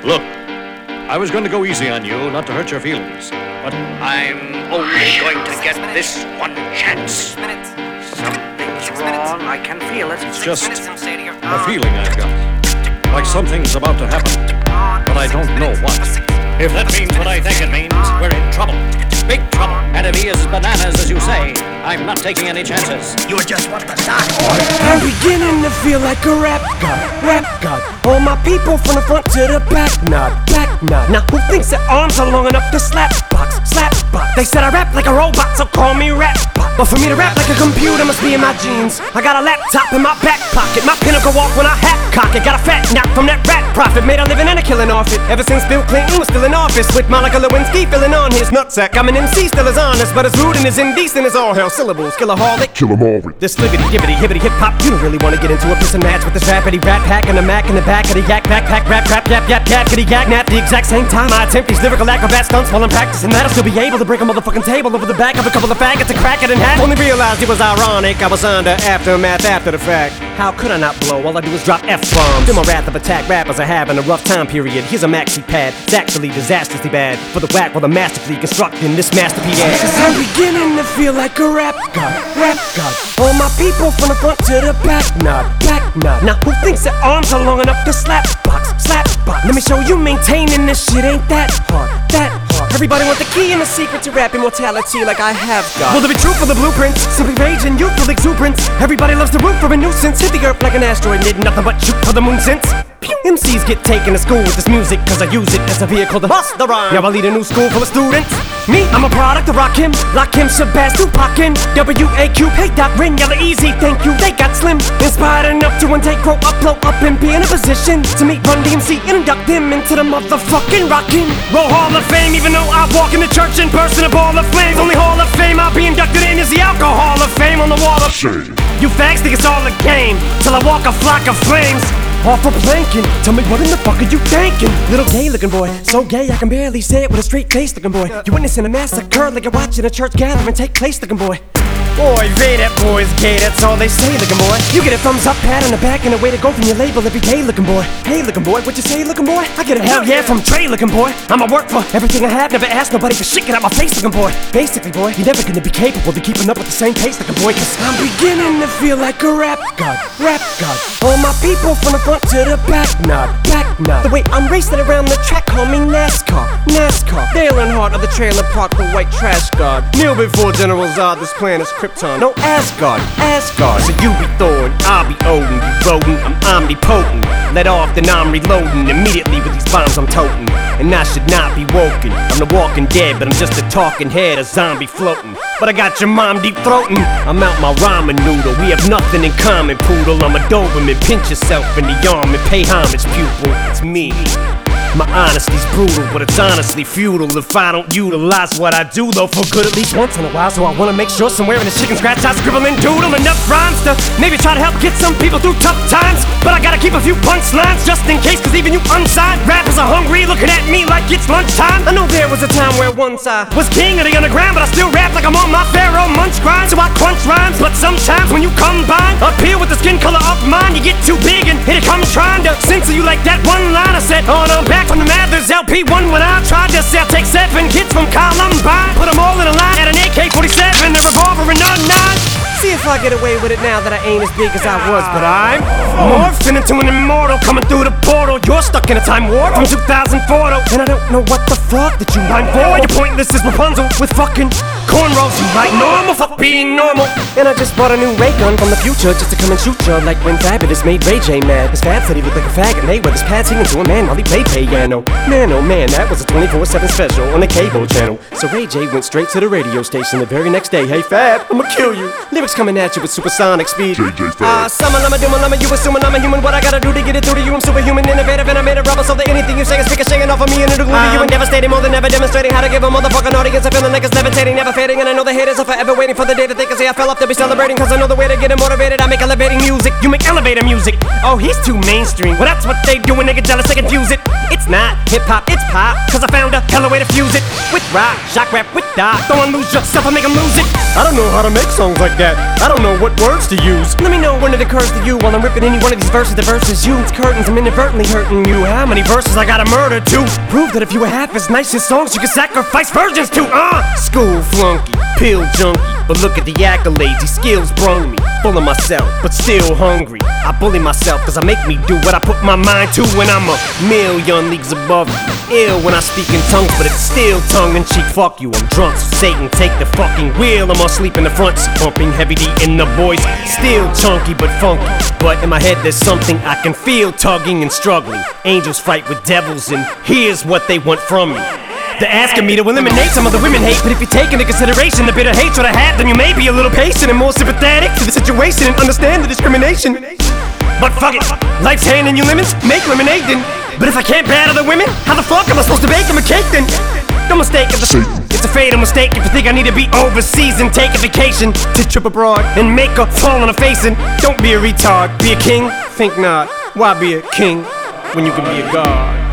Look, I was going to go easy on you, not to hurt your feelings, but I'm only going to get this one chance. Something's wrong, I can feel it. It's just a feeling I've got. Like something's about to happen, but I don't know what. If that means what I think it means, we're in trouble. Big trouble. And if he is bananas, as you say, I'm not taking any chances. You just want the dark order. I'm beginning to feel like a rap god. All my people from the front to the back nod. Now who thinks their arms are long enough to slap box? They said I rap like a robot, so call me rap bot. But for me to rap like a computer must be in my genes. I got a laptop in my back pocket, my pinnacle walk when I hat cock it. Got a fat knock from that rat profit, made a living and a killing off it. Ever since Bill Clinton was still in office, with Monica Lewinsky filling on his nutsack. I'm an MC, still as honest, but as rude and as indecent as all hell. Syllables, killaholic, kill 'em all. This libbity, gibbity, hibbity, hip hop. You don't really wanna get into a piss and match with this rappity rat pack and a Mac in the back of the yak backpack, rap, yap, kitty yak, nap. The exact same time I attempt these lyrical acrobat stunts while I'm practicing that, I'll still be able to break a motherfucking table over the back of a couple of faggots and crack it in half. Only realized it was ironic, I was under aftermath after the fact. How could I not blow? All I do is drop F-bombs. Feel my wrath of attack rappers are having a rough time period. Here's a maxi pad, it's actually disastrously bad for the whack while the masterfully constructing this masterpiece. Cause I'm beginning to feel like a rap god. All my people from the front to the back nod. Now who thinks their arms are long enough to slap box? Let me show you maintaining this shit ain't that hard. Everybody want the key and the secret to rap immortality like I have got. Will there be truth for the blueprints? Simply rage and youthful exuberance. Everybody loves the root for a nuisance. Hit the earth like an asteroid, did nothing but shoot for the moon since. MCs get taken to school with this music, cause I use it as a vehicle to bust the rhyme. Now I lead a new school full of students. Me, I'm a product of Rakim, Lakim, Shabazz, Tupac, W.A.Q. Hey Doc, Rin, Yella, Easy, thank you, they got slim. Inspired enough to one day grow up, blow up, and be in a position to meet Run DMC and induct them into the motherfucking Rockin' Roll Hall of Fame. Even though I walk in the church and burst in a ball of flames, only Hall of Fame I'll be inducted in is the Alcohol of Fame on the wall of shame. You fags think it's all a game, till I walk a flock of flames off a planking. Tell me what in the fuck are you thinking? Little gay looking boy, so gay I can barely say it with a straight face looking boy. You witnessing a massacre like you're watching a church gathering take place looking boy. Boy, they that boy's gay, that's all they say looking boy. You get a thumbs up, pat on the back, and a way to go from your label every day looking boy. Hey looking boy, what you say looking boy? I get a hell yeah from Trey looking boy. I'ma work for everything I have, never ask nobody for shit, get out my face looking boy. Basically boy, you're never gonna be capable of keeping up with the same pace looking boy, cause I'm beginning to feel like a rap god. All my people from the front to the back nod. The way I'm racing around the track, call me NASCAR. Dale Earnhardt of the trailer park, the white trash god. Kneel before General Zod, this planet's Krypton. No Asgard. So you be Thor and I'll be Odin. You rodent, I'm omnipotent. Let off, then I'm reloading immediately with these bombs I'm toting. And I should not be woken. I'm the walking dead, but I'm just a talking head, a zombie floating. But I got your mom deep throating. I'm out my ramen noodle. We have nothing in common, poodle. I'm a Doberman. Pinch yourself in the arm and pay homage, pupil. It's me. My honesty's brutal, but it's honestly futile if I don't utilize what I do, though, for good at least once in a while. So I wanna make sure somewhere in the chicken scratch I scribble and doodle enough rhymes to maybe try to help get some people through tough times. But I gotta keep a few punchlines just in case, cause even you unsigned rappers are hungry, looking at me like it's lunchtime. I know there was a time where once I was king of the underground, but I still rap like I'm on my Pharaoh Munch grind. So I crunch rhymes, but sometimes when you combine up here with the skin color of mine, you get too big and here it comes trying to censor you like that one line I said. Oh no, back from the Mathers LP1 when I tried to sell. Take 7 kids from Columbine, put them all in a line at an AK-47, a revolver and a 9. See if I get away with it now that I ain't as big as I was, but I'm morphing into an immortal coming through the portal. You're stuck in a time warp from 2004 though, and I don't know what the fuck that you rhyme for. You're pointless as Rapunzel with fucking cornrows. You like normal, fuck being normal. And I just bought a new ray gun from the future just to come and shoot you, like when Fabulous made Ray J mad. His Fab said he looked like a faggot, Mayweather's pad singing to a man while he played piano. Man, oh man, that was a 24/7 special on the cable channel. So Ray J went straight to the radio station the very next day. Hey Fab, I'ma kill you. Lyrics coming at you with supersonic speed. JJ Fab. Summer, I'm a doom, you assuming I'm a human. What I gotta do to get it through to you? I'm superhuman, innovative, and I made a rubber so that anything you say is ricocheting off of me and it'll glue to you and devastating more than ever, demonstrating how to give a motherfucking audience a feeling like it's levitating, never fading. And I know the haters are forever waiting for the day that they can say I fell off to be celebrating, cause I know the way to get it motivated. I make elevating music, you make elevator music. Oh, he's too mainstream. Well, that's what they do when they get jealous, they confuse it. It's not hip-hop, it's pop, cause I found a hella way to fuse it with rock, shock rap, with doc. Don't lose yourself, I make them lose it. I don't know how to make songs like that. I don't know what words to use. Let me know when it occurs to you while I'm ripping any one of these verses. The verses you, it's curtains, I'm inadvertently hurting you. How many verses verses I gotta murder to prove that if you were half as nice as songs you could sacrifice virgins to. School flunky, pill junkie, but look at the accolades, these skills brung me. Full of myself, but still hungry. I bully myself cause I make me do what I put my mind to. When I'm a million leagues above you. Ill when I speak in tongues, but it's still tongue-in-cheek. Fuck you, I'm drunk, so Satan take the fucking wheel. I'm asleep in the front seat, pumping heavy D in the boys. Still chunky but funky, but in my head there's something I can feel tugging and struggling. Angels fight with devils and here's what they want from me. They're asking me to eliminate some of the women hate, but if you take into consideration the bitter hatred I have, then you may be a little patient and more sympathetic to the situation and understand the discrimination. But fuck it, life's handing you lemons, make lemonade then. But if I can't bear other women, how the fuck am I supposed to bake them a cake then? No mistake, it's a fatal mistake if you think I need to be overseas and take a vacation to trip abroad and make a fall on a face. And don't be a retard, be a king? Think not. Why be a king when you can be a god?